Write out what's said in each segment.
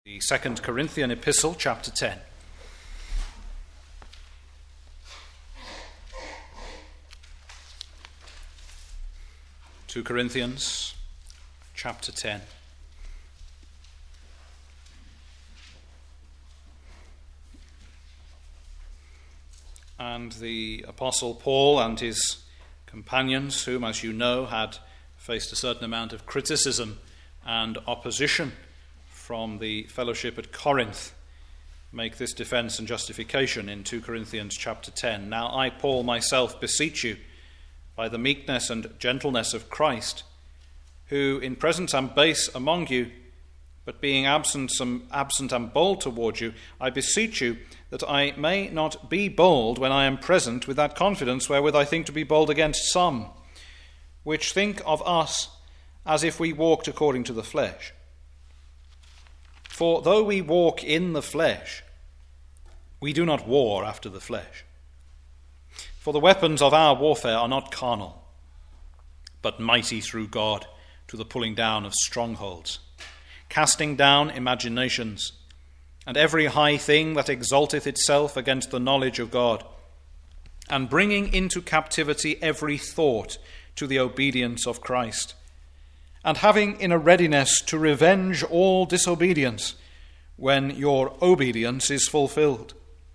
The 2 Corinthian epistle, chapter 10. Two Corinthians, chapter 10. And the Apostle Paul and his companions, whom, as you know, had faced a certain amount of criticism and opposition from the fellowship at Corinth, make this defense and justification in 2 Corinthians chapter 10. Now I, Paul, myself beseech you, by the meekness and gentleness of Christ, who in presence am base among you, but being absent am bold toward you, I beseech you that I may not be bold when I am present with that confidence wherewith I think to be bold against some, which think of us as if we walked according to the flesh. For though we walk in the flesh, we do not war after the flesh. For the weapons of our warfare are not carnal, but mighty through God to the pulling down of strongholds, casting down imaginations, and every high thing that exalteth itself against the knowledge of God, and bringing into captivity every thought to the obedience of Christ, and having in a readiness to revenge all disobedience when your obedience is fulfilled.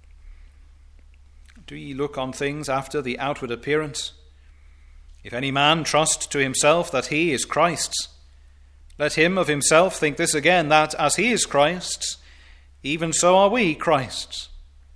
Do ye look on things after the outward appearance? If any man trust to himself that he is Christ's, let him of himself think this again, that as he is Christ's, even so are we Christ's.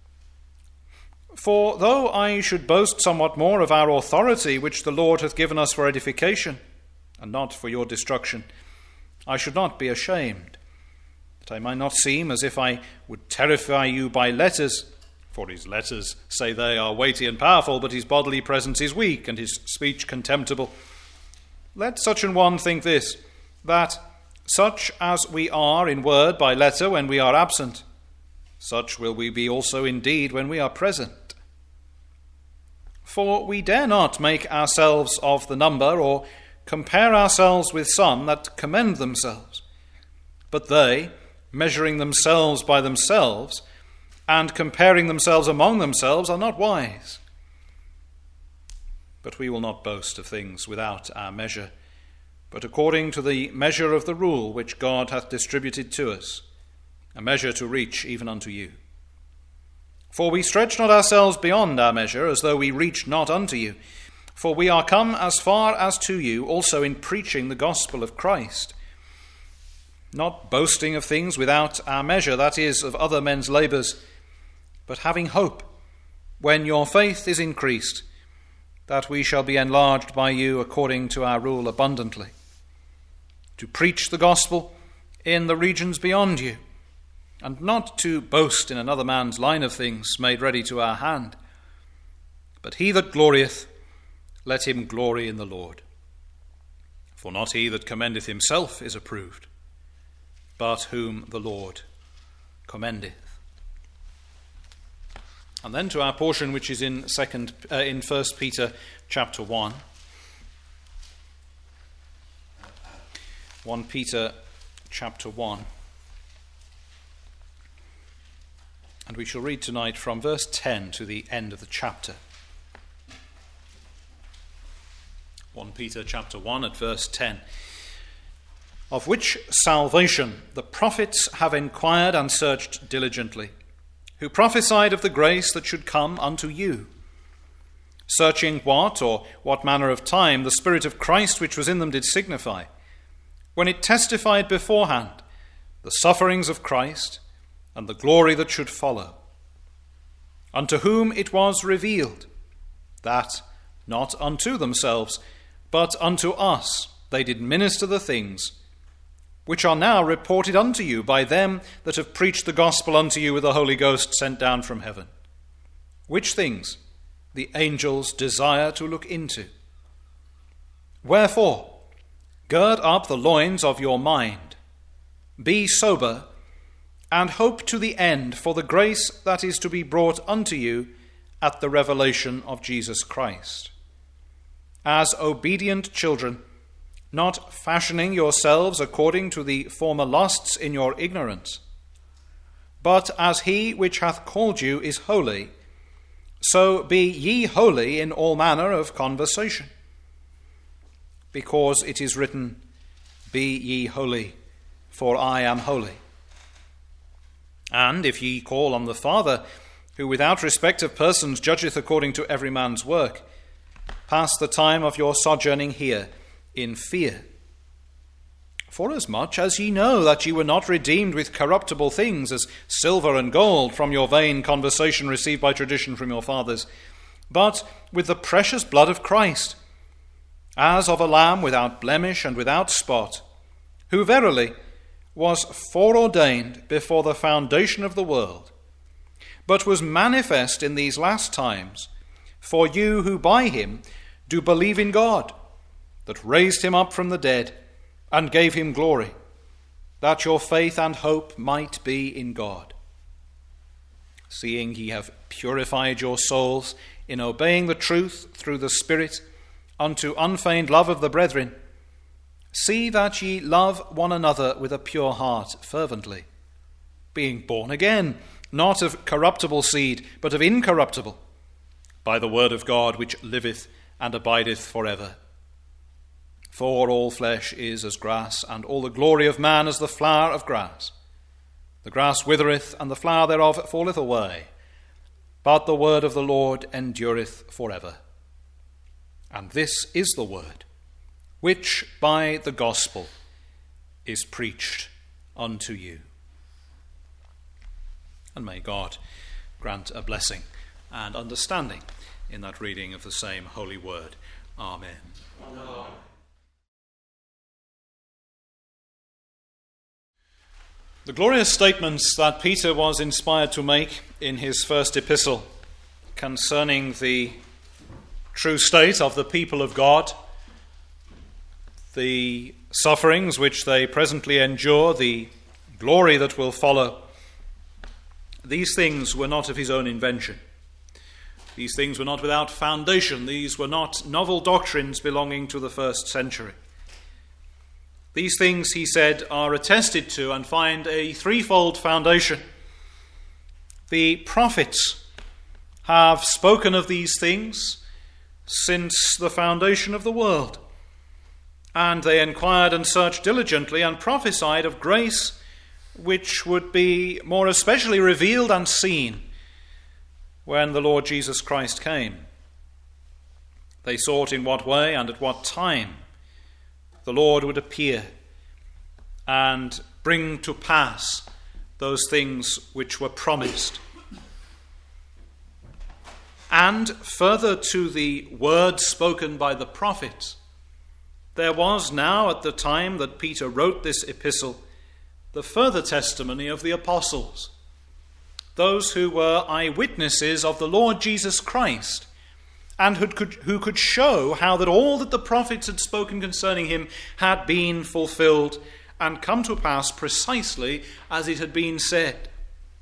For though I should boast somewhat more of our authority, which the Lord hath given us for edification, and not for your destruction, I should not be ashamed, that I might not seem as if I would terrify you by letters. For his letters, say they, are weighty and powerful, but his bodily presence is weak, and his speech contemptible. Let such an one think this, that such as we are in word by letter when we are absent, such will we be also indeed when we are present. For we dare not make ourselves of the number, or compare ourselves with some that commend themselves. But they, measuring themselves by themselves, and comparing themselves among themselves, are not wise. But we will not boast of things without our measure, but according to the measure of the rule which God hath distributed to us, a measure to reach even unto you. For we stretch not ourselves beyond our measure, as though we reached not unto you. For we are come as far as to you also in preaching the gospel of Christ, not boasting of things without our measure, that is, of other men's labours, but having hope, when your faith is increased, that we shall be enlarged by you according to our rule abundantly, to preach the gospel in the regions beyond you, and not to boast in another man's line of things made ready to our hand. But he that glorieth, let him glory in the Lord. For not he that commendeth himself is approved, but whom the Lord commendeth. And then to our portion, which is in 1 Peter chapter 1. 1 Peter chapter 1. And we shall read tonight from verse 10 to the end of the chapter. 1 Peter chapter 1 at verse 10. Of which salvation the prophets have inquired and searched diligently, who prophesied of the grace that should come unto you, searching what manner of time the Spirit of Christ which was in them did signify, when it testified beforehand the sufferings of Christ and the glory that should follow, unto whom it was revealed, that not unto themselves, but unto us they did minister the things which are now reported unto you by them that have preached the gospel unto you with the Holy Ghost sent down from heaven, which things the angels desire to look into. Wherefore, gird up the loins of your mind, be sober, and hope to the end for the grace that is to be brought unto you at the revelation of Jesus Christ. As obedient children, not fashioning yourselves according to the former lusts in your ignorance, But as he which hath called you is holy, so be ye holy in all manner of conversation. Because it is written, Be ye holy, for I am holy. And if ye call on the Father, who without respect of persons judgeth according to every man's work, pass the time of your sojourning here in fear. Forasmuch as ye know that ye were not redeemed with corruptible things, as silver and gold, from your vain conversation received by tradition from your fathers, but with the precious blood of Christ, as of a lamb without blemish and without spot, who verily was foreordained before the foundation of the world, but was manifest in these last times for you who by him do believe in God, that raised him up from the dead, and gave him glory, that your faith and hope might be in God. Seeing ye have purified your souls in obeying the truth through the Spirit unto unfeigned love of the brethren, see that ye love one another with a pure heart fervently, being born again, not of corruptible seed, but of incorruptible, by the word of God which liveth and abideth forever. For all flesh is as grass, and all the glory of man as the flower of grass. The grass withereth, and the flower thereof falleth away, but the word of the Lord endureth forever. And this is the word, which by the gospel is preached unto you. And may God grant a blessing and understanding in that reading of the same holy word. Amen. Amen. The glorious statements that Peter was inspired to make in his first epistle concerning the true state of the people of God, the sufferings which they presently endure, the glory that will follow, these things were not of his own invention. These things were not without foundation. These were not novel doctrines belonging to the first century. These things, he said, are attested to and find a threefold foundation. The prophets have spoken of these things since the foundation of the world, and they inquired and searched diligently and prophesied of grace which would be more especially revealed and seen when the Lord Jesus Christ came. They sought in what way and at what time the Lord would appear and bring to pass those things which were promised. And further to the word spoken by the prophets, there was now at the time that Peter wrote this epistle the further testimony of the apostles, those who were eyewitnesses of the Lord Jesus Christ, and who could show how that all that the prophets had spoken concerning him had been fulfilled and come to pass precisely as it had been said.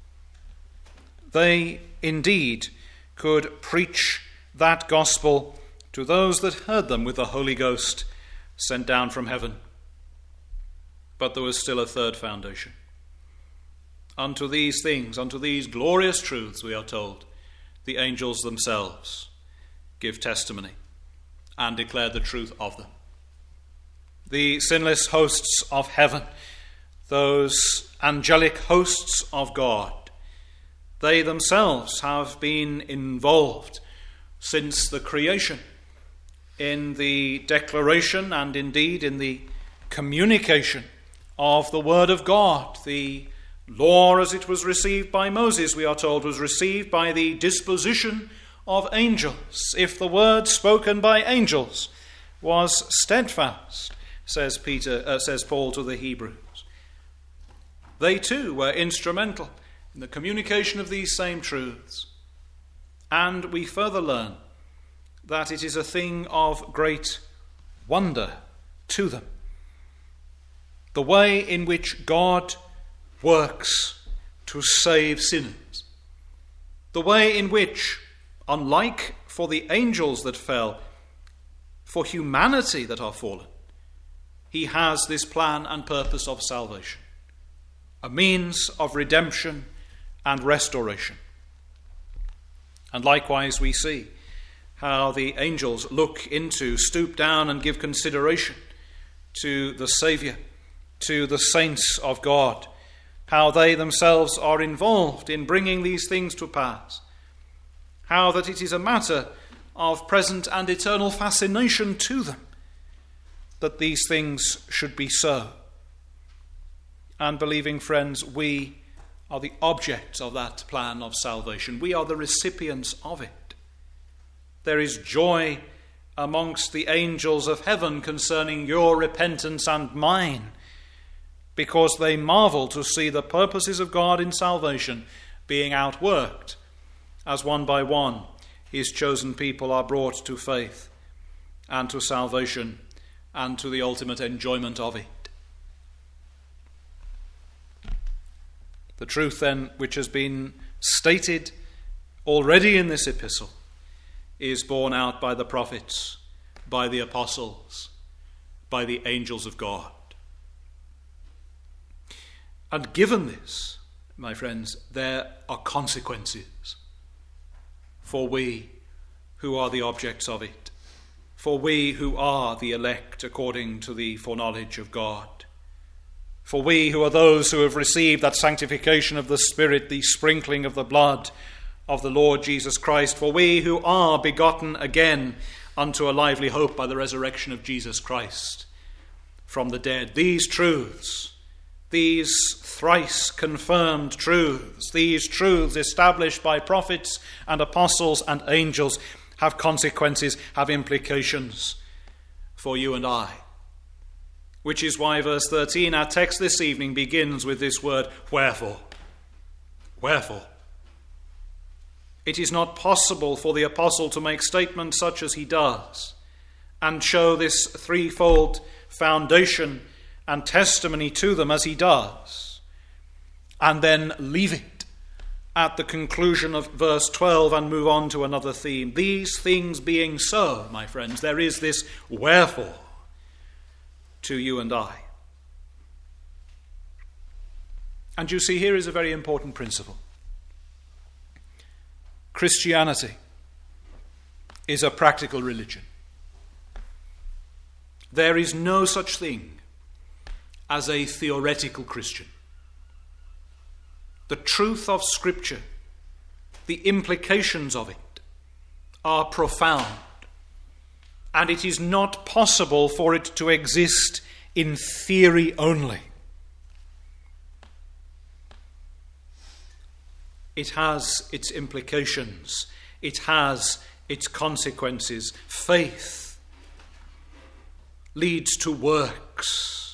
They indeed could preach that gospel to those that heard them with the Holy Ghost sent down from heaven. But there was still a third foundation. Unto these things, unto these glorious truths, we are told, the angels themselves give testimony and declare the truth of them. The sinless hosts of heaven, those angelic hosts of God, they themselves have been involved since the creation in the declaration and indeed in the communication of the Word of God. The law as it was received by Moses, we are told, was received by the disposition of angels. If the word spoken by angels was steadfast, says Paul to the Hebrews, they too were instrumental in the communication of these same truths. And we further learn that it is a thing of great wonder to them, the way in which God works to save sinners, the way in which, unlike for the angels that fell, for humanity that are fallen, he has this plan and purpose of salvation, a means of redemption and restoration. And likewise we see how the angels stoop down and give consideration to the Saviour, to the saints of God, how they themselves are involved in bringing these things to pass, how that it is a matter of present and eternal fascination to them that these things should be so. And believing friends, we are the objects of that plan of salvation. We are the recipients of it. There is joy amongst the angels of heaven concerning your repentance and mine, because they marvel to see the purposes of God in salvation being outworked as one by one his chosen people are brought to faith and to salvation and to the ultimate enjoyment of it. The truth then, which has been stated already in this epistle, is borne out by the prophets, by the apostles, by the angels of God. And given this, my friends, there are consequences for we who are the objects of it, for we who are the elect according to the foreknowledge of God, for we who are those who have received that sanctification of the Spirit, the sprinkling of the blood of the Lord Jesus Christ, for we who are begotten again unto a lively hope by the resurrection of Jesus Christ from the dead. These truths, these thrice confirmed truths, these truths established by prophets and apostles and angels, have consequences, have implications for you and I. Which is why verse 13, our text this evening, begins with this word, wherefore. Wherefore. It is not possible for the apostle to make statements such as he does and show this threefold foundation and testimony to them as he does, and then leave it at the conclusion of verse 12 and move on to another theme. These things being so, my friends, there is this wherefore to you and I. And you see, here is a very important principle. Christianity is a practical religion. There is no such thing as a theoretical Christian. The truth of Scripture, the implications of it, are profound, and it is not possible for it to exist in theory only. It has its implications. It has its consequences. Faith leads to works.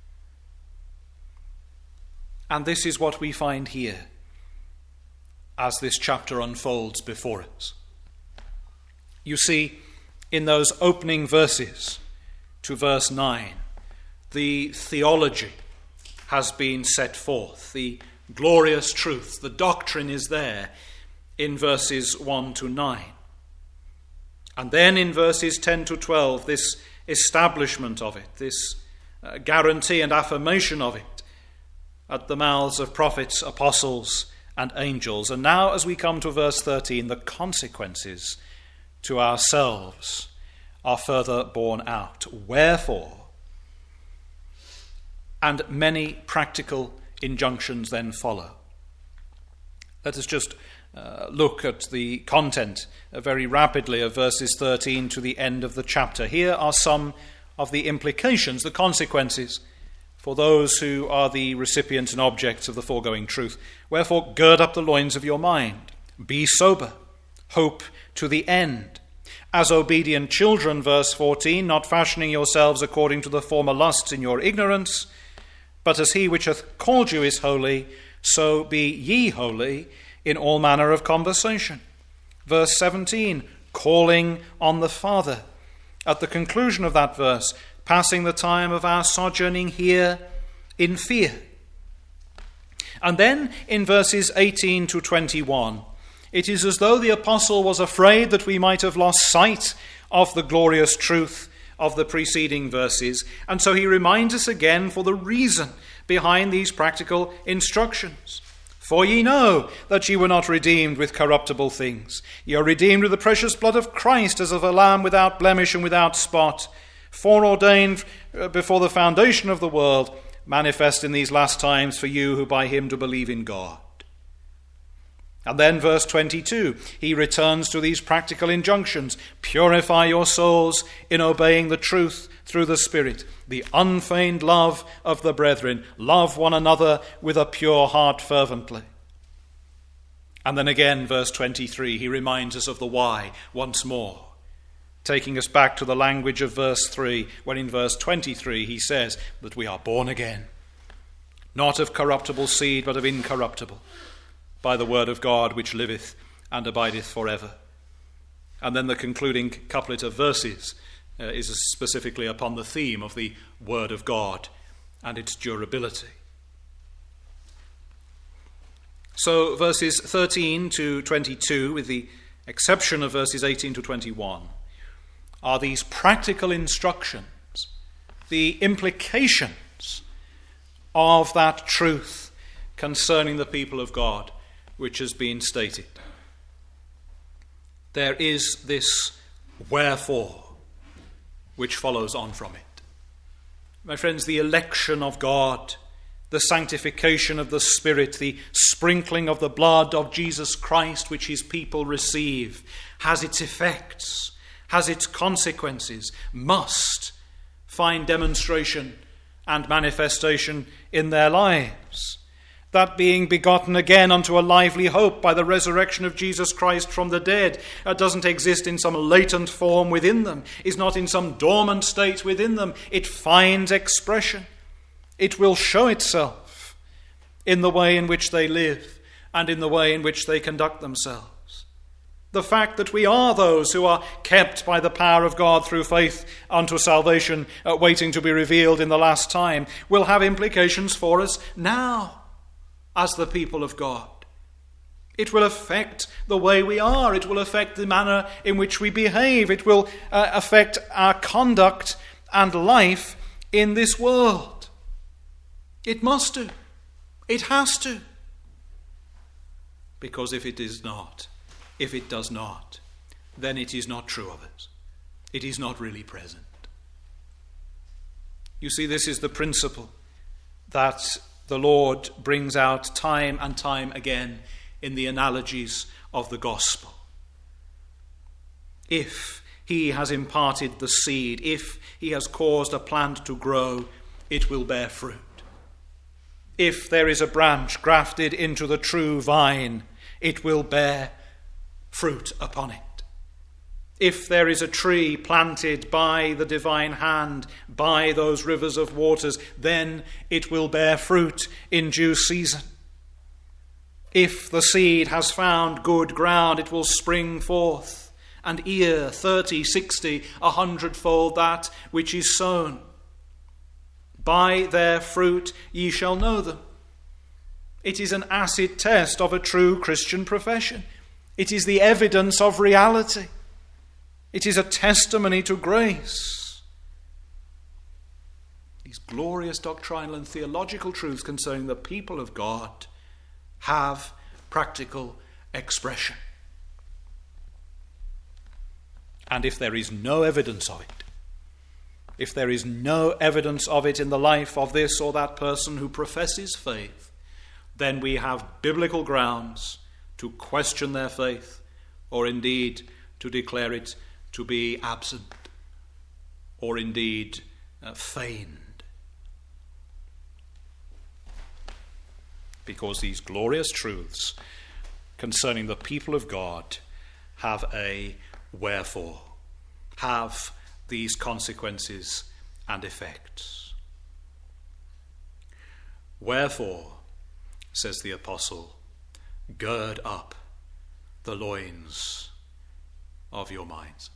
And this is what we find here as this chapter unfolds before us. You see, in those opening verses to verse 9, the theology has been set forth. The glorious truth, the doctrine is there in verses 1 to 9. And then in verses 10 to 12, this establishment of it, this guarantee and affirmation of it at the mouths of prophets, apostles, and angels. And now, as we come to verse 13, the consequences to ourselves are further borne out. Wherefore, and many practical injunctions then follow. Let us just look at the content very rapidly of verses 13 to the end of the chapter. Here are some of the implications, the consequences for those who are the recipients and objects of the foregoing truth. Wherefore, gird up the loins of your mind. Be sober. Hope to the end. As obedient children, verse 14, not fashioning yourselves according to the former lusts in your ignorance, but as he which hath called you is holy, so be ye holy in all manner of conversation. Verse 17, calling on the Father. At the conclusion of that verse, passing the time of our sojourning here in fear. And then in verses 18 to 21, it is as though the apostle was afraid that we might have lost sight of the glorious truth of the preceding verses. And so he reminds us again for the reason behind these practical instructions. For ye know that ye were not redeemed with corruptible things. Ye are redeemed with the precious blood of Christ, as of a lamb without blemish and without spot, foreordained before the foundation of the world, manifest in these last times for you who by him do believe in God. And then verse 22, he returns to these practical injunctions. Purify your souls in obeying the truth through the Spirit, the unfeigned love of the brethren. Love one another with a pure heart fervently. And then again, verse 23, he reminds us of the why once more, taking us back to the language of verse 3, when in verse 23 he says that we are born again, not of corruptible seed, but of incorruptible, by the word of God which liveth and abideth forever. And then the concluding couplet of verses is specifically upon the theme of the word of God and its durability. So verses 13 to 22, with the exception of verses 18 to 21, are these practical instructions, the implications of that truth concerning the people of God, which has been stated. There is this wherefore which follows on from it. My friends, the election of God, the sanctification of the Spirit, the sprinkling of the blood of Jesus Christ which his people receive, has its effects, has its consequences, must find demonstration and manifestation in their lives. That being begotten again unto a lively hope by the resurrection of Jesus Christ from the dead doesn't exist in some latent form within them, is not in some dormant state within them. It finds expression. It will show itself in the way in which they live and in the way in which they conduct themselves. The fact that we are those who are kept by the power of God through faith unto salvation, waiting to be revealed in the last time, will have implications for us now as the people of God. It will affect the way we are. It will affect the manner in which we behave. It will affect our conduct and life in this world. It must do. It has to. Because if it does not, then it is not true of us. It is not really present. You see, this is the principle that the Lord brings out time and time again in the analogies of the gospel. If he has imparted the seed, if he has caused a plant to grow, it will bear fruit. If there is a branch grafted into the true vine, it will bear fruit upon it. If there is a tree planted by the divine hand, by those rivers of waters, then it will bear fruit in due season. If the seed has found good ground, it will spring forth and ear 30, 60, 100-fold that which is sown. By their fruit ye shall know them. It is an acid test of a true Christian profession. It is the evidence of reality. It is a testimony to grace. These glorious doctrinal and theological truths concerning the people of God have practical expression. And if there is no evidence of it, if there is no evidence of it in the life of this or that person who professes faith, then we have biblical grounds to question their faith, or indeed to declare it to be absent, or indeed feigned. Because these glorious truths concerning the people of God have a wherefore, have these consequences and effects. Wherefore, says the apostle, gird up the loins of your minds.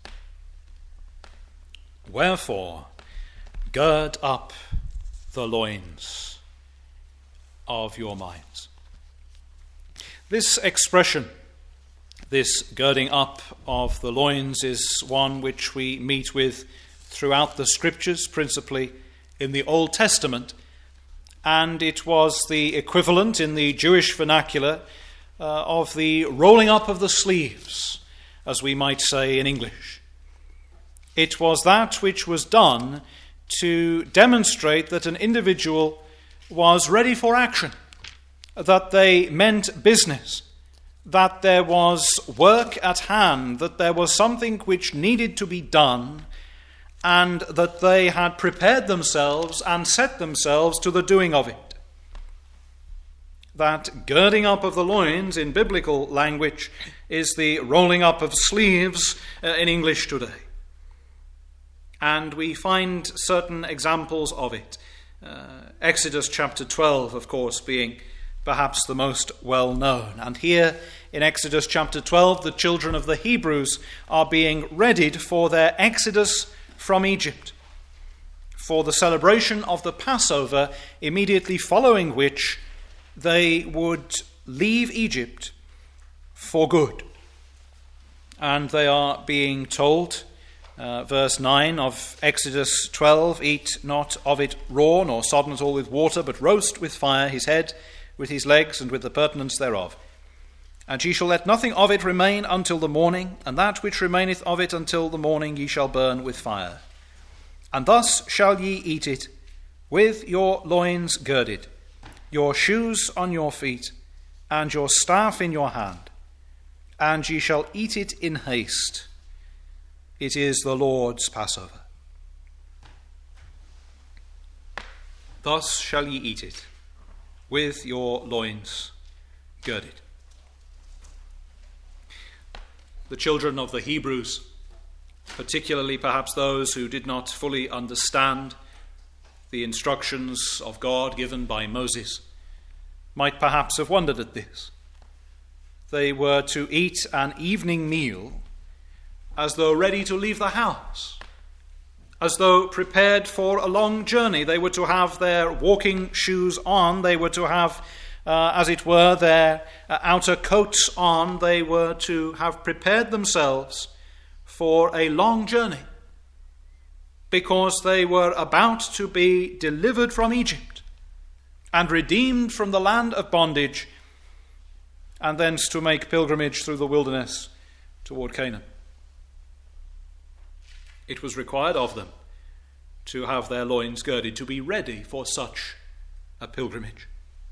Wherefore, gird up the loins of your minds. This expression, this girding up of the loins, is one which we meet with throughout the Scriptures, principally in the Old Testament, and it was the equivalent in the Jewish vernacular of the rolling up of the sleeves, as we might say in English. It was that which was done to demonstrate that an individual was ready for action, that they meant business, that there was work at hand, that there was something which needed to be done, and that they had prepared themselves and set themselves to the doing of it. That girding up of the loins in biblical language is the rolling up of sleeves in English today. And we find certain examples of it. Exodus chapter 12, of course, being perhaps the most well known. And here in Exodus chapter 12, the children of the Hebrews are being readied for their exodus from Egypt, for the celebration of the Passover, immediately following which they would leave Egypt for good. And they are being told, verse 9 of Exodus 12, "Eat not of it raw, nor sodden it all with water, but roast with fire his head, with his legs, and with the purtenance thereof. And ye shall let nothing of it remain until the morning, and that which remaineth of it until the morning ye shall burn with fire. And thus shall ye eat it, with your loins girded, your shoes on your feet, and your staff in your hand. And ye shall eat it in haste. It is the Lord's Passover. Thus shall ye eat it, with your loins girded." The children of the Hebrews, particularly perhaps those who did not fully understand the instructions of God given by Moses, might perhaps have wondered at this. They were to eat an evening meal as though ready to leave the house, as though prepared for a long journey. They were to have their walking shoes on. They were to have, as it were, their outer coats on. They were to have prepared themselves for a long journey, because they were about to be delivered from Egypt and redeemed from the land of bondage, and thence to make pilgrimage through the wilderness toward Canaan. It was required of them to have their loins girded, to be ready for such a pilgrimage.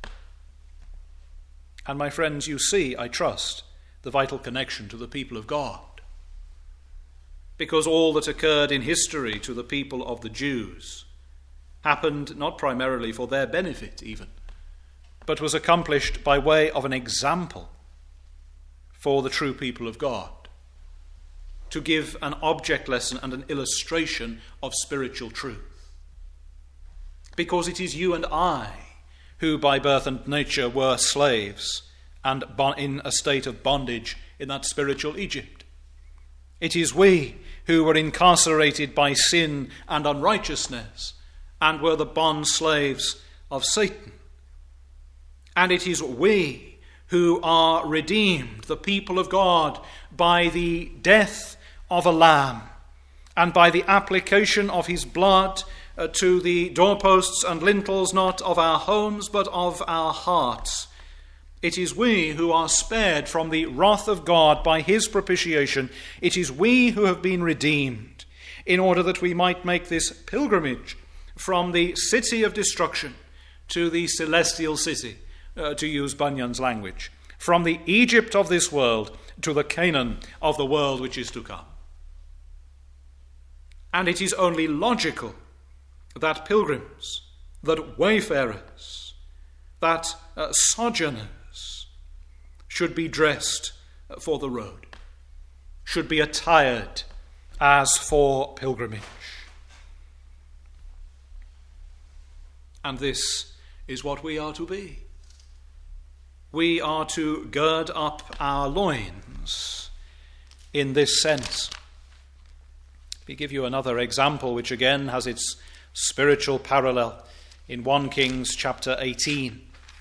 And my friends, you see, I trust, the vital connection to the people of God. Because all that occurred in history to the people of the Jews happened not primarily for their benefit even, but was accomplished by way of an example for the true people of God, to give an object lesson and an illustration of spiritual truth. Because it is you and I who by birth and nature were slaves and in a state of bondage in that spiritual Egypt. It is we who were incarcerated by sin and unrighteousness and were the bond slaves of Satan. And it is we who are redeemed, the people of God, by the death of a lamb and by the application of his blood to the doorposts and lintels, not of our homes but of our hearts. It is we who are spared from the wrath of God by his propitiation. It is we who have been redeemed in order that we might make this pilgrimage from the city of destruction to the celestial city, to use Bunyan's language, from the Egypt of this world to the Canaan of the world which is to come. And it is only logical that pilgrims, that wayfarers, that sojourners should be dressed for the road, should be attired as for pilgrimage. And this is what we are to be. We are to gird up our loins in this sense. Let me give you another example which again has its spiritual parallel in 1 Kings chapter 18.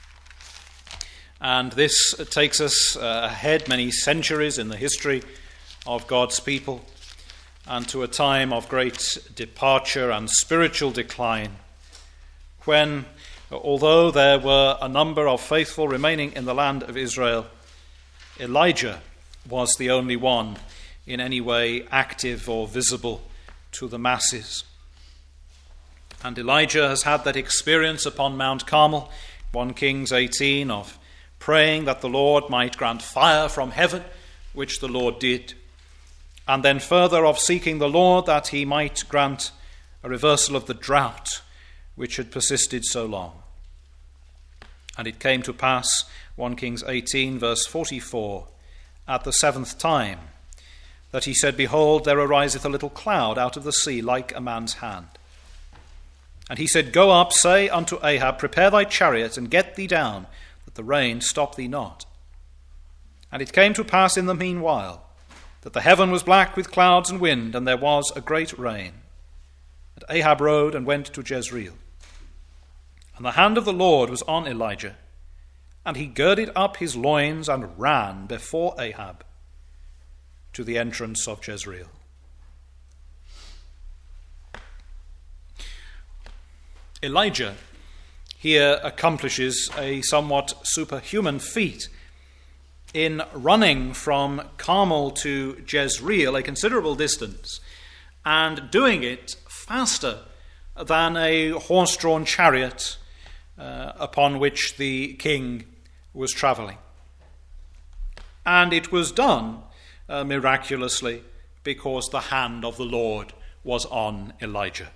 And this takes us ahead many centuries in the history of God's people and to a time of great departure and spiritual decline, when although there were a number of faithful remaining in the land of Israel, Elijah was the only one in any way active or visible to the masses. And Elijah has had that experience upon Mount Carmel, 1 Kings 18, of praying that the Lord might grant fire from heaven, which the Lord did, and then further of seeking the Lord that he might grant a reversal of the drought which had persisted so long. And it came to pass, 1 Kings 18, verse 44, at the 7th time, that he said, Behold, there ariseth a little cloud out of the sea like a man's hand. And he said, Go up, say unto Ahab, Prepare thy chariot, and get thee down, that the rain stop thee not. And it came to pass in the meanwhile, that the heaven was black with clouds and wind, and there was a great rain. And Ahab rode and went to Jezreel. And the hand of the Lord was on Elijah, and he girded up his loins and ran before Ahab to the entrance of Jezreel. Elijah here accomplishes a somewhat superhuman feat in running from Carmel to Jezreel, a considerable distance, and doing it faster than a horse-drawn chariot upon which the king was traveling. And it was done miraculously because the hand of the Lord was on Elijah.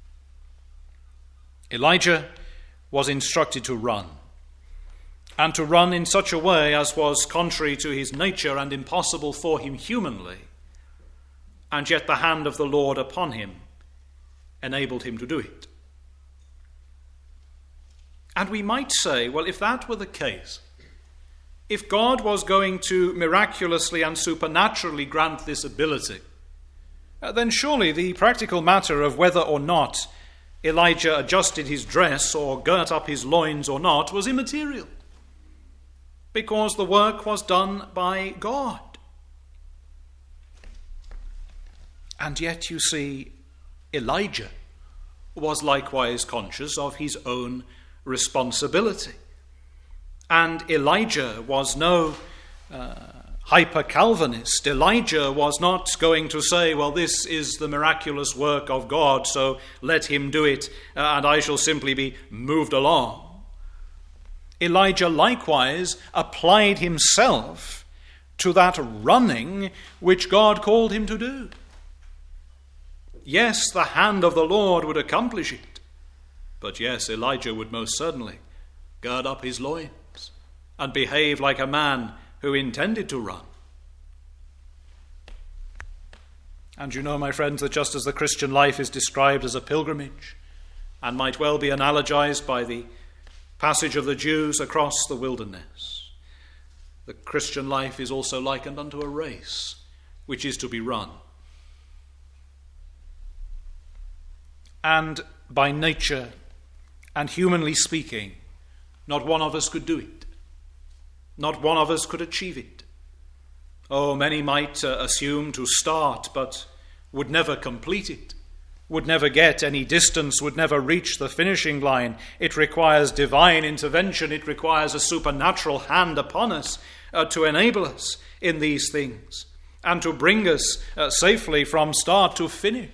Elijah was instructed to run, and to run in such a way as was contrary to his nature and impossible for him humanly, and yet the hand of the Lord upon him enabled him to do it. And we might say, well, if that were the case, if God was going to miraculously and supernaturally grant this ability, then surely the practical matter of whether or not Elijah adjusted his dress or girt up his loins or not was immaterial, because the work was done by God. And yet, you see, Elijah was likewise conscious of his own responsibility. And Elijah was no hyper-Calvinist. Elijah was not going to say, well, this is the miraculous work of God, so let him do it, and I shall simply be moved along. Elijah likewise applied himself to that running which God called him to do. Yes, the hand of the Lord would accomplish it, but yes, Elijah would most certainly gird up his loins and behave like a man who intended to run. And you know, my friends, that just as the Christian life is described as a pilgrimage and might well be analogized by the passage of the Jews across the wilderness, the Christian life is also likened unto a race which is to be run. And by nature and humanly speaking, not one of us could do it. Not one of us could achieve it. Oh, many might assume to start, but would never complete it, would never get any distance, would never reach the finishing line. It requires divine intervention. It requires a supernatural hand upon us to enable us in these things and to bring us safely from start to finish.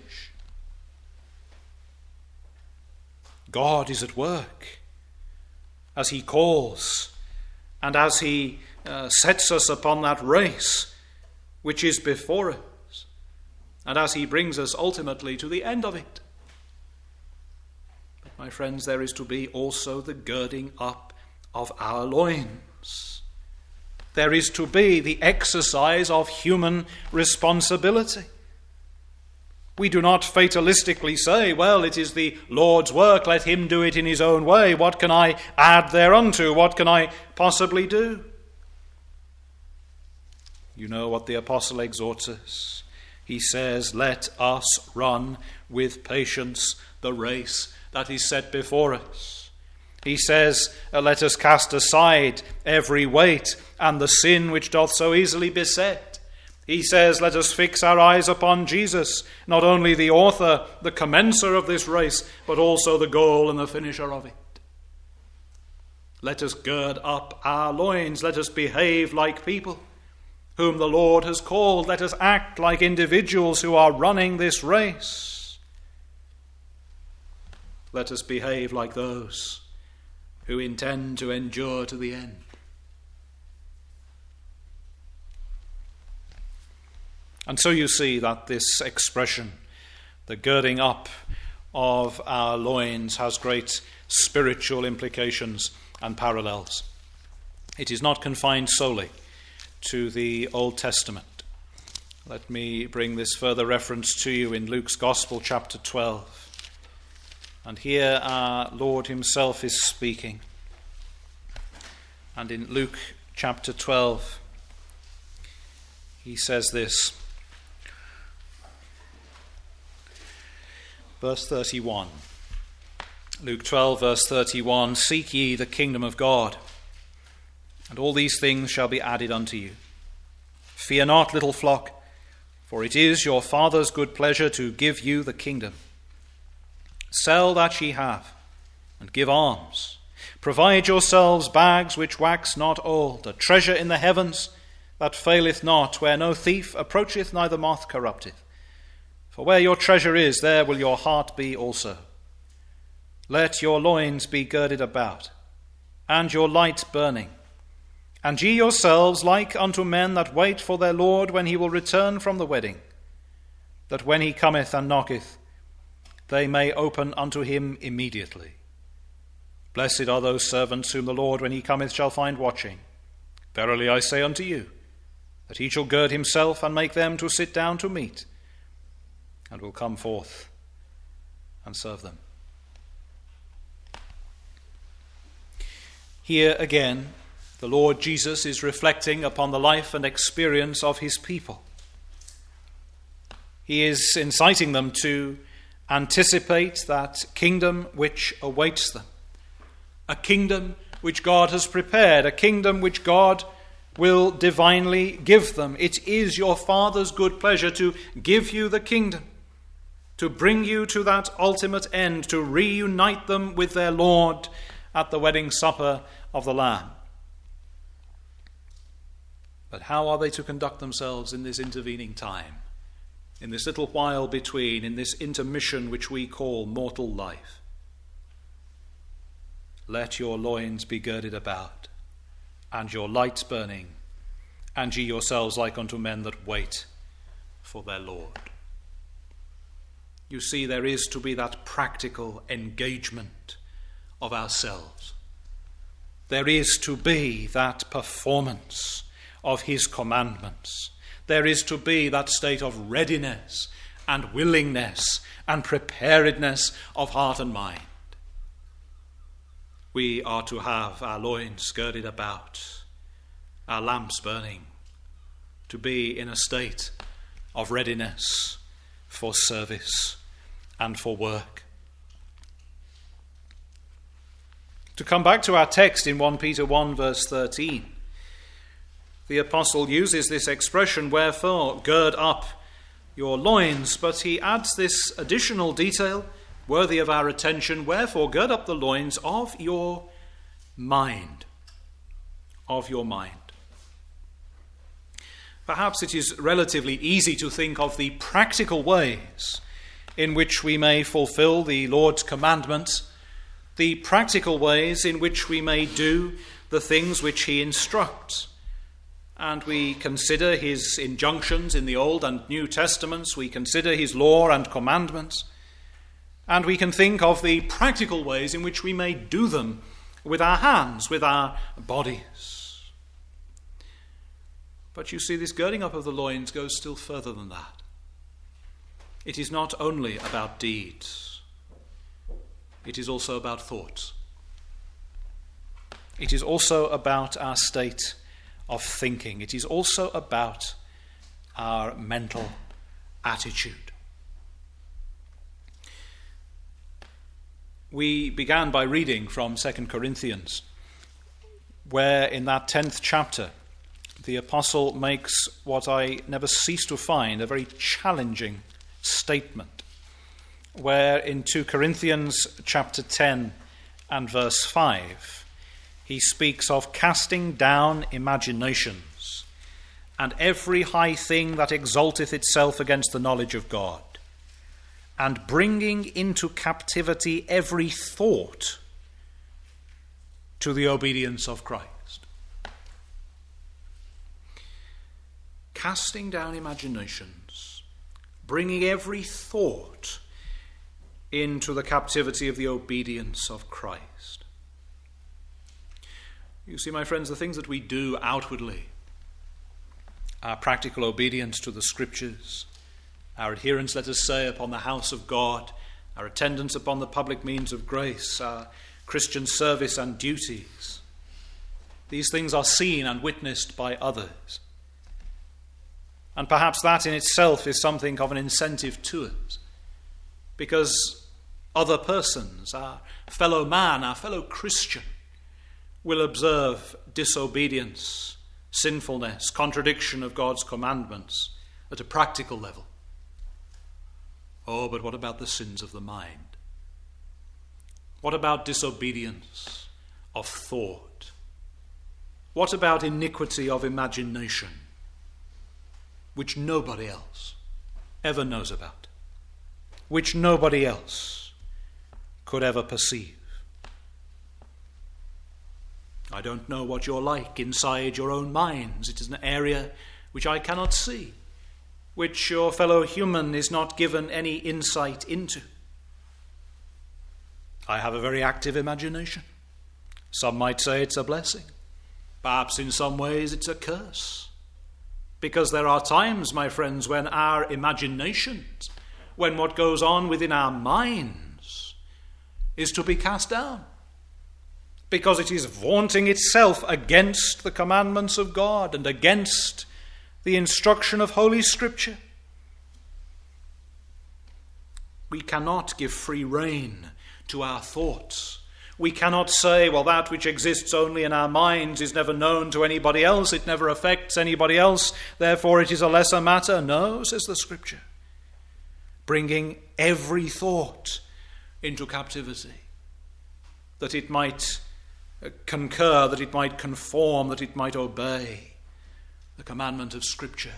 God is at work as he calls and as he sets us upon that race which is before us, and as he brings us ultimately to the end of it. But my friends, there is to be also the girding up of our loins. There is to be the exercise of human responsibility. We do not fatalistically say, well, it is the Lord's work, let him do it in his own way. What can I add thereunto? What can I possibly do? You know what the apostle exhorts us. He says, let us run with patience the race that is set before us. He says, let us cast aside every weight and the sin which doth so easily beset. He says, let us fix our eyes upon Jesus, not only the author, the commencer of this race, but also the goal and the finisher of it. Let us gird up our loins. Let us behave like people whom the Lord has called. Let us act like individuals who are running this race. Let us behave like those who intend to endure to the end. And so you see that this expression, the girding up of our loins, has great spiritual implications and parallels. It is not confined solely to the Old Testament. Let me bring this further reference to you in Luke's Gospel, chapter 12. And here our Lord himself is speaking. And in Luke chapter 12, he says this, verse 31. Luke 12, verse 31, "Seek ye the kingdom of God, and all these things shall be added unto you. Fear not, little flock, for it is your Father's good pleasure to give you the kingdom. Sell that ye have, and give alms. Provide yourselves bags which wax not old, a treasure in the heavens that faileth not, where no thief approacheth, neither moth corrupteth. For where your treasure is, there will your heart be also. Let your loins be girded about, and your light burning. And ye yourselves like unto men that wait for their Lord when he will return from the wedding, that when he cometh and knocketh, they may open unto him immediately. Blessed are those servants whom the Lord when he cometh shall find watching. Verily I say unto you, that he shall gird himself and make them to sit down to meat, and will come forth and serve them." Here again, the Lord Jesus is reflecting upon the life and experience of his people. He is inciting them to anticipate that kingdom which awaits them, a kingdom which God has prepared, a kingdom which God will divinely give them. It is your Father's good pleasure to give you the kingdom, to bring you to that ultimate end, to reunite them with their Lord at the wedding supper of the Lamb. But how are they to conduct themselves in this intervening time, in this little while between, in this intermission which we call mortal life? Let your loins be girded about, and your lights burning, and ye yourselves like unto men that wait for their Lord. You see, there is to be that practical engagement of ourselves. There is to be that performance of his commandments. There is to be that state of readiness and willingness and preparedness of heart and mind. We are to have our loins girded about, our lamps burning, to be in a state of readiness for service and for work. To come back to our text in 1 Peter 1 verse 13, the apostle uses this expression, "Wherefore gird up your loins," but he adds this additional detail worthy of our attention: "Wherefore gird up the loins of your mind." Of your mind. Perhaps it is relatively easy to think of the practical ways in which we may fulfill the Lord's commandments, the practical ways in which we may do the things which he instructs. And we consider his injunctions in the Old and New Testaments, we consider his law and commandments, and we can think of the practical ways in which we may do them with our hands, with our bodies. But you see, this girding up of the loins goes still further than that. It is not only about deeds. It is also about thoughts. It is also about our state of thinking. It is also about our mental attitude. We began by reading from 2 Corinthians, where in that 10th chapter, the apostle makes what I never cease to find a very challenging statement, where in 2 Corinthians chapter 10 and verse 5, he speaks of casting down imaginations and every high thing that exalteth itself against the knowledge of God, and bringing into captivity every thought to the obedience of Christ. Casting down imaginations, bringing every thought into the captivity of the obedience of Christ. You see, my friends, the things that we do outwardly, our practical obedience to the Scriptures, our adherence, let us say, upon the house of God, our attendance upon the public means of grace, our Christian service and duties, these things are seen and witnessed by others. And perhaps that in itself is something of an incentive to us, because other persons, our fellow man, our fellow Christian, will observe disobedience, sinfulness, contradiction of God's commandments at a practical level. Oh, but what about the sins of the mind? What about disobedience of thought? What about iniquity of imagination, which nobody else ever knows about, which nobody else could ever perceive? I don't know what you're like inside your own minds. It is an area which I cannot see, which your fellow human is not given any insight into. I have a very active imagination. Some might say it's a blessing. Perhaps in some ways it's a curse. Because there are times, my friends, when our imaginations, when what goes on within our minds is to be cast down, because it is vaunting itself against the commandments of God and against the instruction of Holy Scripture. We cannot give free rein to our thoughts. We cannot say, well, that which exists only in our minds is never known to anybody else, it never affects anybody else, therefore it is a lesser matter. No, says the Scripture, bringing every thought into captivity, that it might concur, that it might conform, that it might obey the commandment of Scripture.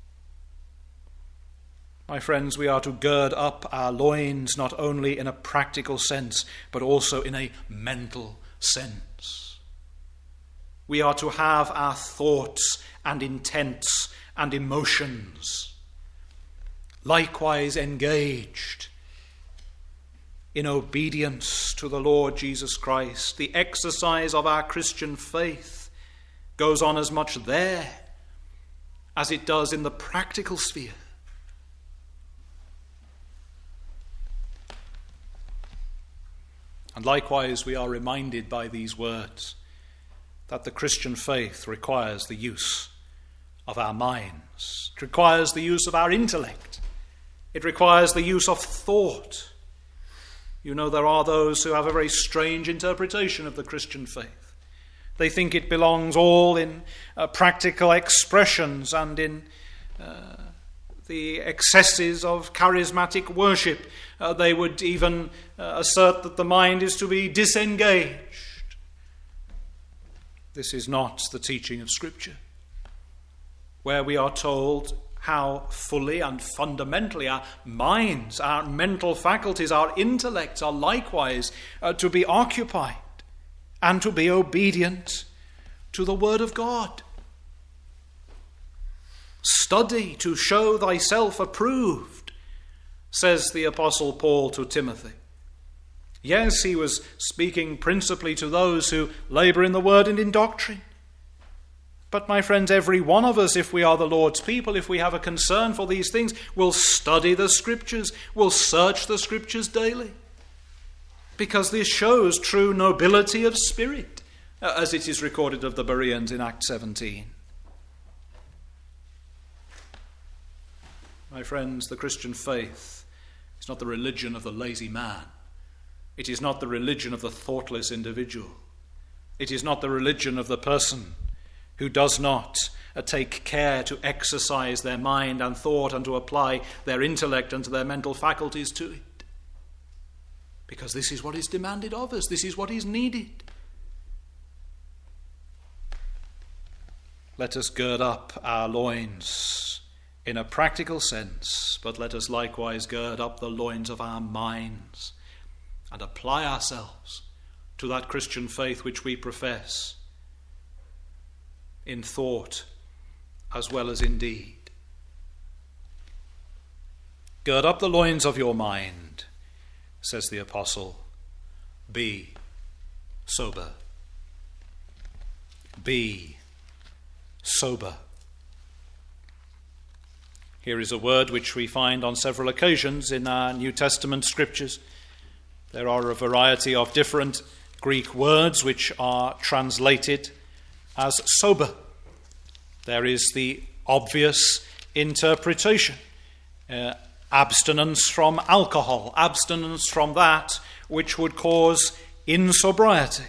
My friends, we are to gird up our loins not only in a practical sense, but also in a mental sense. We are to have our thoughts and intents and emotions likewise engaged in obedience to the Lord Jesus Christ. The exercise of our Christian faith goes on as much there as it does in the practical sphere. And likewise, we are reminded by these words that the Christian faith requires the use of our minds. It requires the use of our intellect. It requires the use of thought. You know, there are those who have a very strange interpretation of the Christian faith. They think it belongs all in practical expressions and in the excesses of charismatic worship. They would even assert that the mind is to be disengaged. This is not the teaching of Scripture, where we are told how fully and fundamentally our minds, our mental faculties, our intellects are likewise to be occupied and to be obedient to the Word of God. Study to show thyself approved, says the Apostle Paul to Timothy. Yes, he was speaking principally to those who labor in the Word and in doctrine. But my friends, every one of us, if we are the Lord's people, if we have a concern for these things, will study the Scriptures, will search the Scriptures daily. Because this shows true nobility of spirit, as it is recorded of the Bereans in Acts 17. My friends, the Christian faith is not the religion of the lazy man. It is not the religion of the thoughtless individual. It is not the religion of the person who does not take care to exercise their mind and thought and to apply their intellect and their mental faculties to it. Because this is what is demanded of us. This is what is needed. let us gird up our loins in a practical sense, but let us likewise gird up the loins of our minds and apply ourselves to that Christian faith which we profess in thought as well as in deed. Gird up the loins of your mind, says the apostle. Be sober. Be sober. Here is a word which we find on several occasions in our New Testament scriptures. There are a variety of different Greek words which are translated as sober. There is the obvious interpretation, abstinence from alcohol, abstinence from that which would cause insobriety.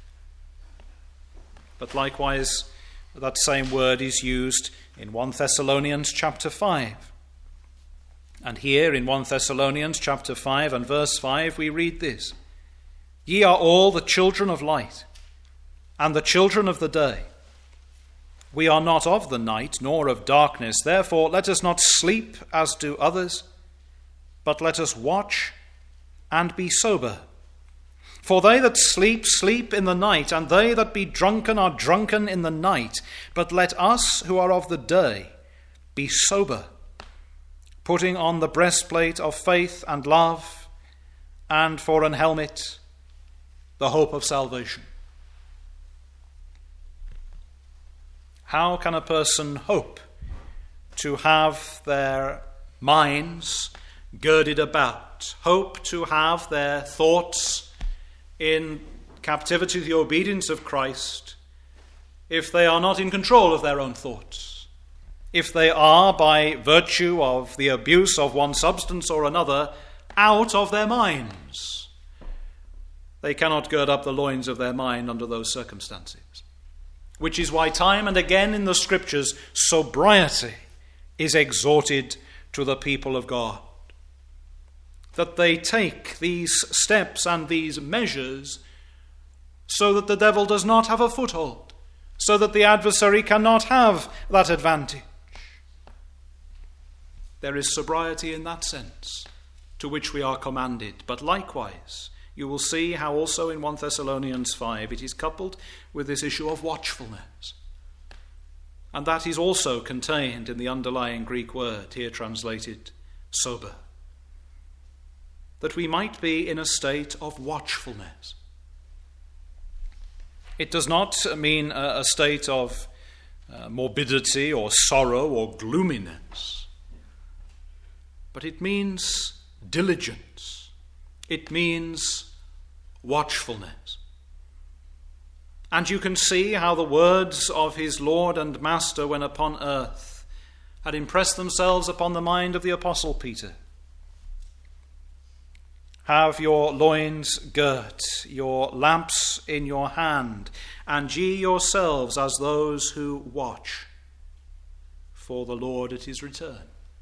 But likewise, that same word is used in 1 Thessalonians chapter 5. And here in 1 Thessalonians chapter 5 and verse 5 we read this: Ye are all the children of light, and the children of the day. We are not of the night, nor of darkness. Therefore let us not sleep as do others, but let us watch and be sober. For they that sleep, sleep in the night, and they that be drunken are drunken in the night. But let us who are of the day be sober, putting on the breastplate of faith and love, and for an helmet, the hope of salvation. How can a person hope to have their minds girded about, hope to have their thoughts in captivity to the obedience of Christ, if they are not in control of their own thoughts, if they are, by virtue of the abuse of one substance or another, out of their minds? They cannot gird up the loins of their mind under those circumstances. Which is why time and again in the Scriptures, sobriety is exhorted to the people of God. That they take these steps and these measures so that the devil does not have a foothold, so that the adversary cannot have that advantage. There is sobriety in that sense to which we are commanded, but likewise you will see how also in 1 Thessalonians 5 it is coupled with this issue of watchfulness. And that is also contained in the underlying Greek word, here translated sober. That we might be in a state of watchfulness. It does not mean a state of morbidity or sorrow or gloominess, but it means diligence. It means watchfulness. And you can see how the words of his Lord and Master when upon earth had impressed themselves upon the mind of the Apostle Peter. Have your loins girt, your lamps in your hand, and ye yourselves as those who watch for the Lord at his return.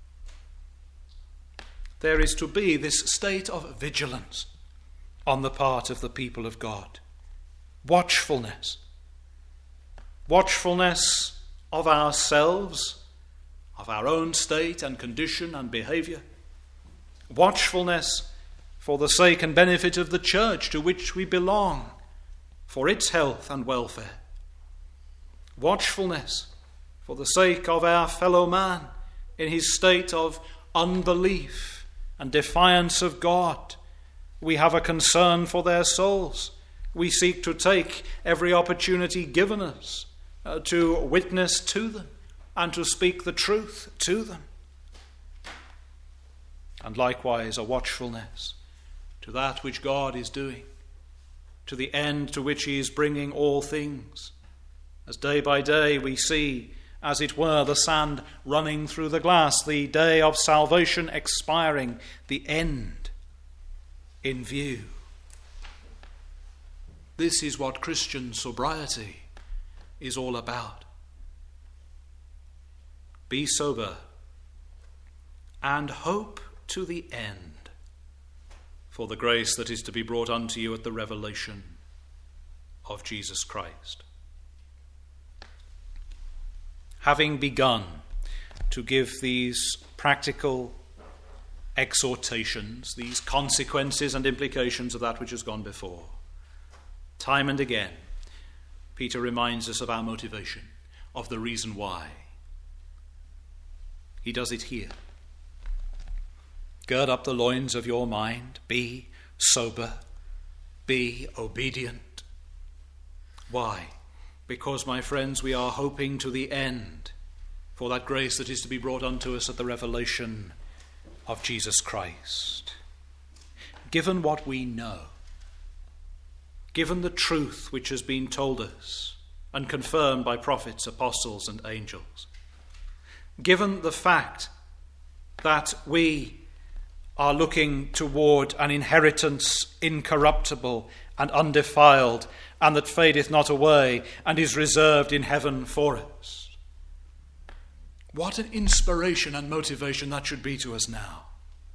There is to be this state of vigilance on the part of the people of God. Watchfulness. Watchfulness of ourselves, of our own state and condition and behavior. Watchfulness for the sake and benefit of the church to which we belong, for its health and welfare. Watchfulness for the sake of our fellow man in his state of unbelief and defiance of God. We have a concern for their souls. We seek to take every opportunity given us to witness to them and to speak the truth to them. And likewise a watchfulness to that which God is doing, to the end to which he is bringing all things. As day by day we see, as it were, the sand running through the glass, the day of salvation expiring, the end in view. This is what Christian sobriety is all about. Be sober and hope to the end for the grace that is to be brought unto you at the revelation of Jesus Christ. having begun to give these practical exhortations, these consequences and implications of that which has gone before, time and again, Peter reminds us of our motivation, of the reason why. He does it here. Gird up the loins of your mind, be sober, be obedient. Why? Because, my friends, we are hoping to the end for that grace that is to be brought unto us at the revelation of Jesus Christ. Given what we know, given the truth which has been told us and confirmed by prophets, apostles, and angels, given the fact that we are looking toward an inheritance incorruptible and undefiled, and that fadeth not away, and is reserved in heaven for us. What an inspiration and motivation that should be to us now.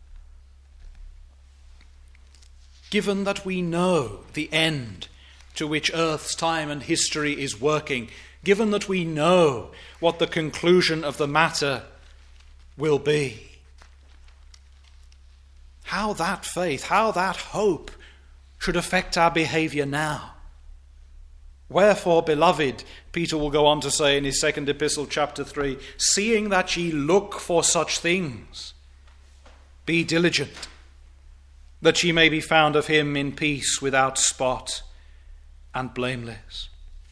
Given that we know the end to which earth's time and history is working, given that we know what the conclusion of the matter will be, how that faith, how that hope should affect our behavior now. Wherefore, beloved, Peter will go on to say in his second epistle, chapter 3, seeing that ye look for such things, be diligent, that ye may be found of him in peace, without spot and blameless.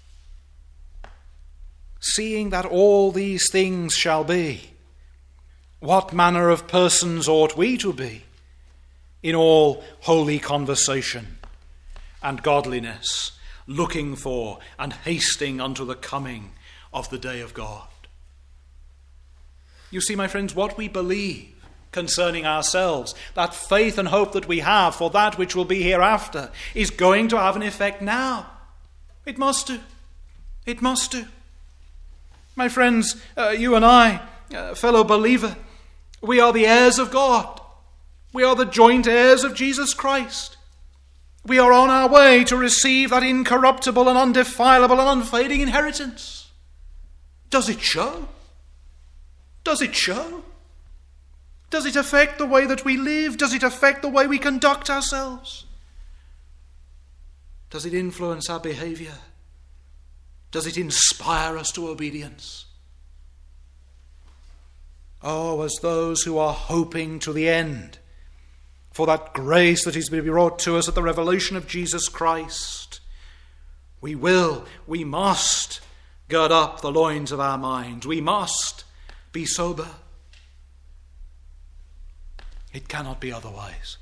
Seeing that all these things shall be, what manner of persons ought we to be in all holy conversation and godliness, looking for and hasting unto the coming of the day of God? You see, my friends, what we believe concerning ourselves, that faith and hope that we have for that which will be hereafter, is going to have an effect now. It must do. It must do. My friends, you and I, fellow believer, we are the heirs of God. We are the joint heirs of Jesus Christ. We are on our way to receive that incorruptible and undefilable and unfading inheritance. Does it show? Does it show? Does it affect the way that we live? Does it affect the way we conduct ourselves? Does it influence our behavior? Does it inspire us to obedience? Oh, as those who are hoping to the end for that grace that is to be brought to us at the revelation of Jesus Christ, we must gird up the loins of our minds. We must be sober. It cannot be otherwise.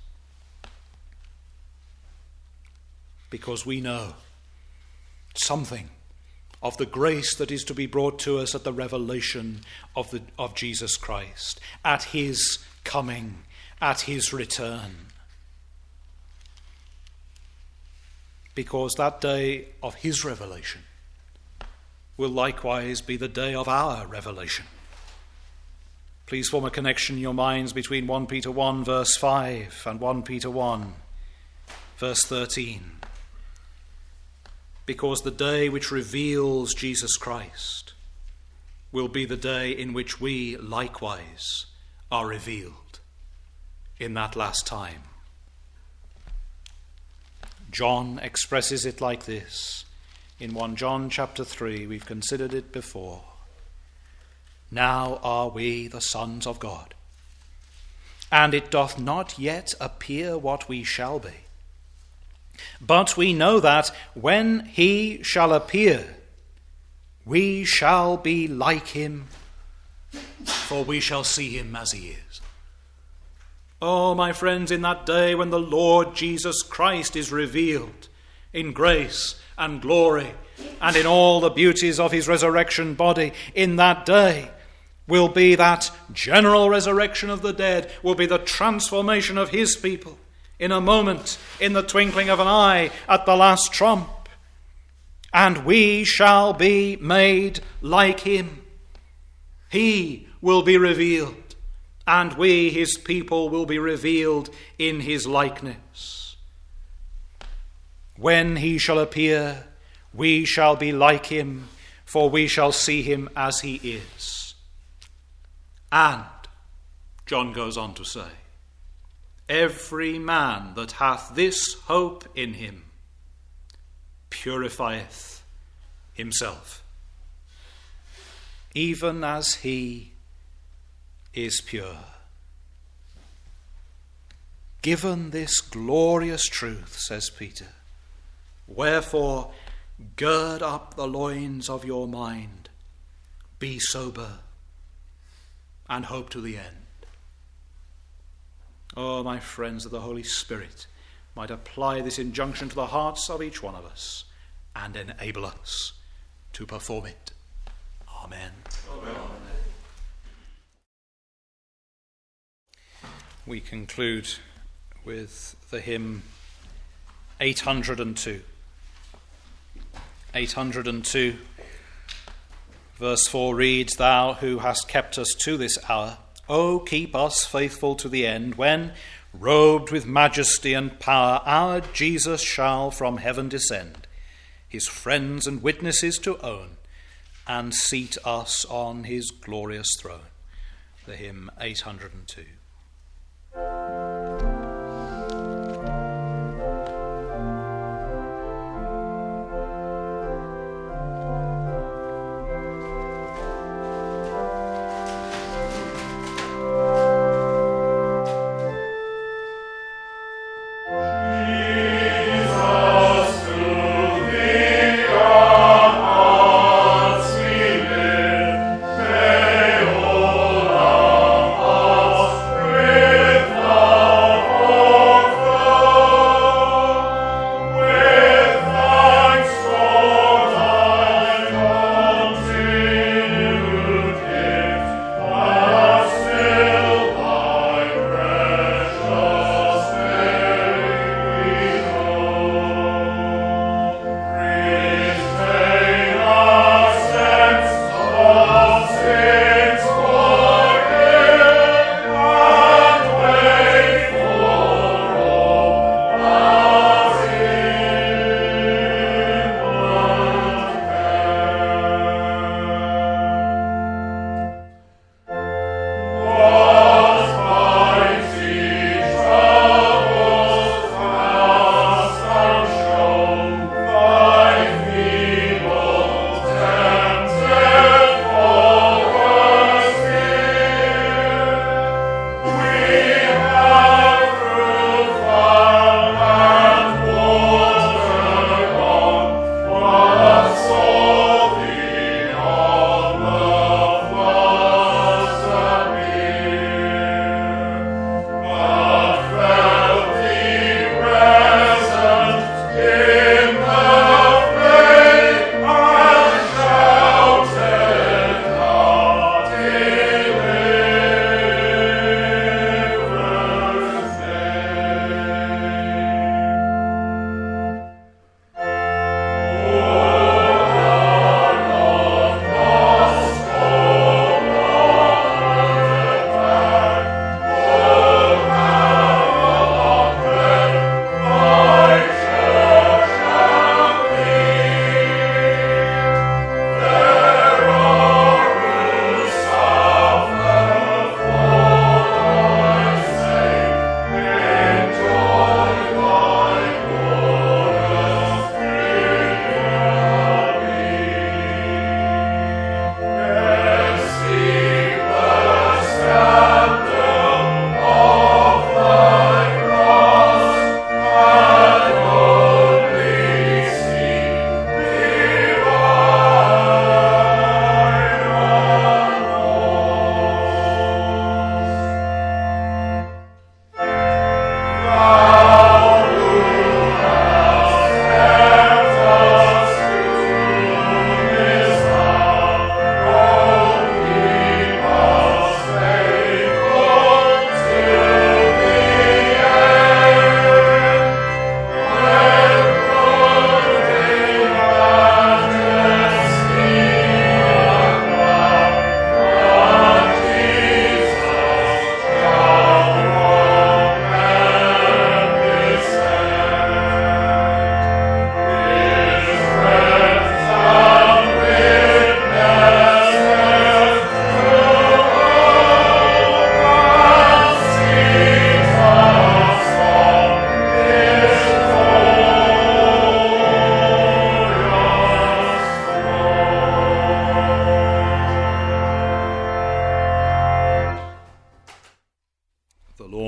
Because we know something of the grace that is to be brought to us at the revelation of Jesus Christ, at his coming, at his return. Because that day of his revelation will likewise be the day of our revelation. Please form a connection in your minds between 1 Peter 1 verse 5 and 1 Peter 1 verse 13. Because the day which reveals Jesus Christ will be the day in which we likewise are revealed in that last time. John expresses it like this in 1 John chapter 3. We've considered it before. Now are we the sons of God, and it doth not yet appear what we shall be. But we know that when he shall appear, we shall be like him, for we shall see him as he is. Oh, my friends, in that day when the Lord Jesus Christ is revealed in grace and glory and in all the beauties of his resurrection body, in that day will be that general resurrection of the dead, will be the transformation of his people in a moment, in the twinkling of an eye, at the last trump. And we shall be made like him. He will be revealed, and we, his people, will be revealed in his likeness. When he shall appear, we shall be like him, for we shall see him as he is. And, John goes on to say, every man that hath this hope in him purifieth himself, even as he is pure. Given this glorious truth, says Peter, wherefore gird up the loins of your mind, be sober, and hope to the end. Oh, my friends, that the Holy Spirit might apply this injunction to the hearts of each one of us and enable us to perform it. Amen. Amen. We conclude with the hymn 802. 802, verse 4 reads, Thou who hast kept us to this hour, O keep us faithful to the end, when, robed with majesty and power, our Jesus shall from heaven descend, his friends and witnesses to own, and seat us on his glorious throne. The hymn 802.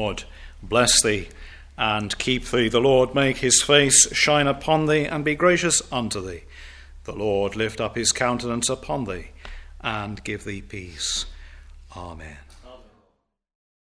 Lord bless thee and keep thee. The Lord make his face shine upon thee and be gracious unto thee. The Lord lift up his countenance upon thee and give thee peace. Amen.